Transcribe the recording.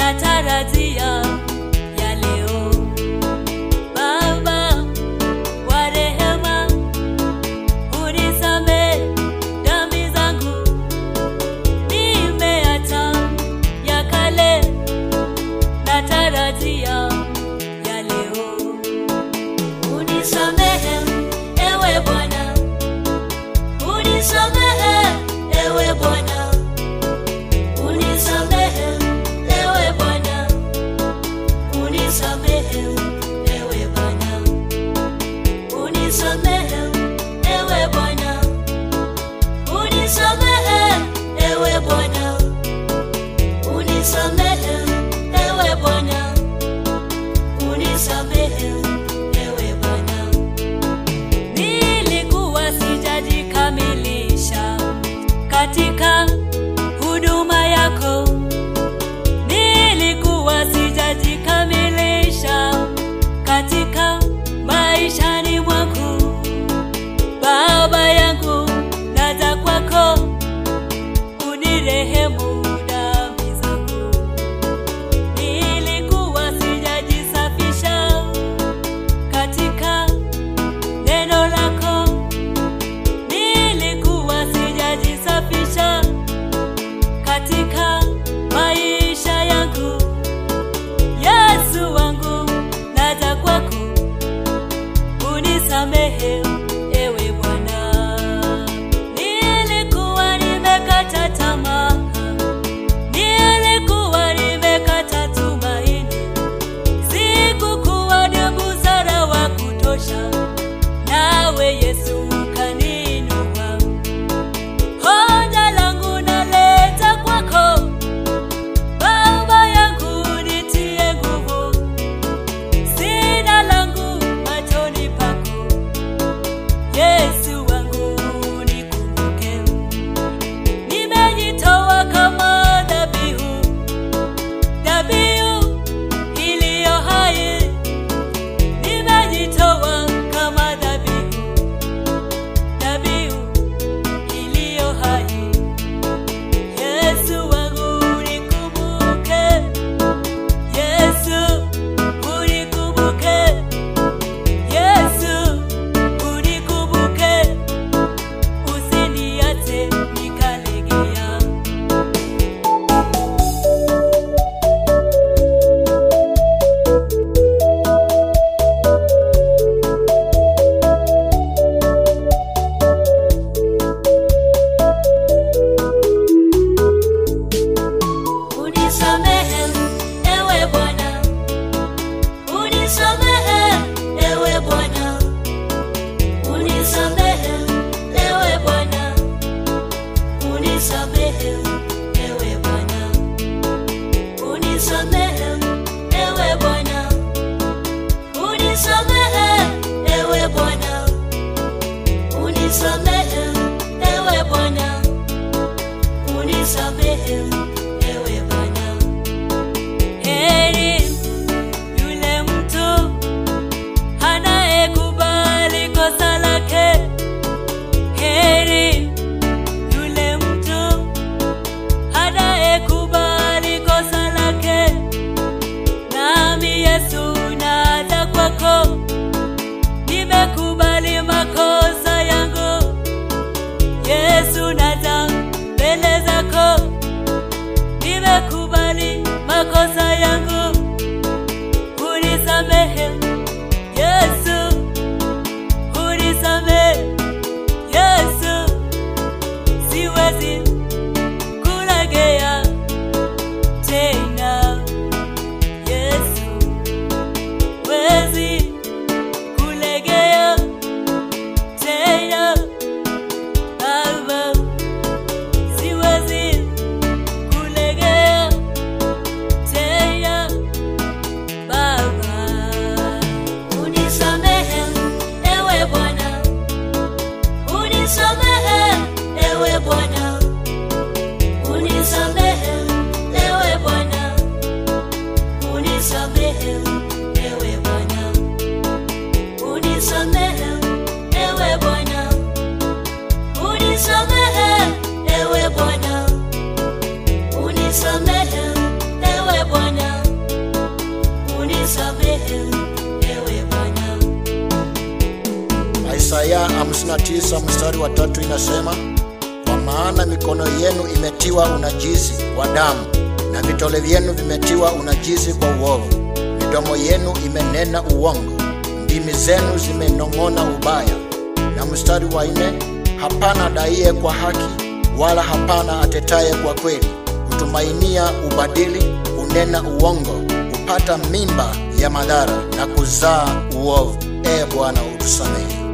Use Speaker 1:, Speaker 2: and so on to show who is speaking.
Speaker 1: natarajia ya leo. Baba wa rehema, unisamehe dhambi zangu, nimeacha ya kale, natarajia ya leo. Unisamehe ewe Bwana, unisamehe ewe Bwana, unisamehe ewe Bwana, unisamehe ewe Bwana, unisamehe ewe Bwana, unisamehe ewe Bwana, unisamehe ewe Bwana, unisamehe ewe Bwana. Nilikuwa sijajikamilisha katika huduma yako, nilikuwa sijajikamilisha katika maishani mwangu. Baba yangu, naja kwako, unirehemu dhambi zangu. Nilikuwa sijajisafisha katika neno lako, nilikuwa sijajisafisha katika maisha yangu. Yesu wangu, naja kwako, unisamehe ewe Bwana. Nilikuwa nimekata tamaa, nilikuwa nimekata tumaini, sikukuwa na busara wa kutosha, nawe Yesu ukaniinua. Hoja langu naleta kwako, Baba yangu, nitie nguvu, sina langu machoni pako. Yesu wangu, nikumbuke, nimejitoa kama dhabihu, dhabihu iliyo hai, nimejitoa kama dhabihu, dhabihu iliyo hai. Yesu wangu, unikumbuke, Yesu unikumbuke, Yesu unikumbuke, usiniache nikalegea. Unisamehe ewe Bwana, unisamehe ewe Bwana, unisamehe ewe Bwana, unisamehe ewe Bwana, unisamehe ewe Bwana, unisamehe ewe Bwana, unisamehe ewe Bwana, unisamehe ewe Bwana. Heri yule mtu anayekubali kosa lake, heri yule mtu anayekubali kosa lake. Nami Yesu, naja kwako, nimekubali makosa yangu. Yesu, naja mbele zako, nimekubali makosa yangu, unisamehe Yesu, unisamehe Yesu, siwezi kulegea tena. Yesu, wezi kulegea tena. Baba, siwezi kulegea tena.
Speaker 2: Isaya 59 mstari wa 3 inasema, kwa maana mikono yenu imetiwa unajisi wa damu na vitole vyenu vimetiwa unajisi kwa uovu. Midomo yenu imenena uongo, ndimi zenu zimenong'ona ubaya. Na mstari wa 4, hapana daiye kwa haki, wala hapana atetaye kwa kweli. Hutumainia ubadili, unena uongo, hupata mimba ya madhara na kuzaa uovu. Bwana utusamehe.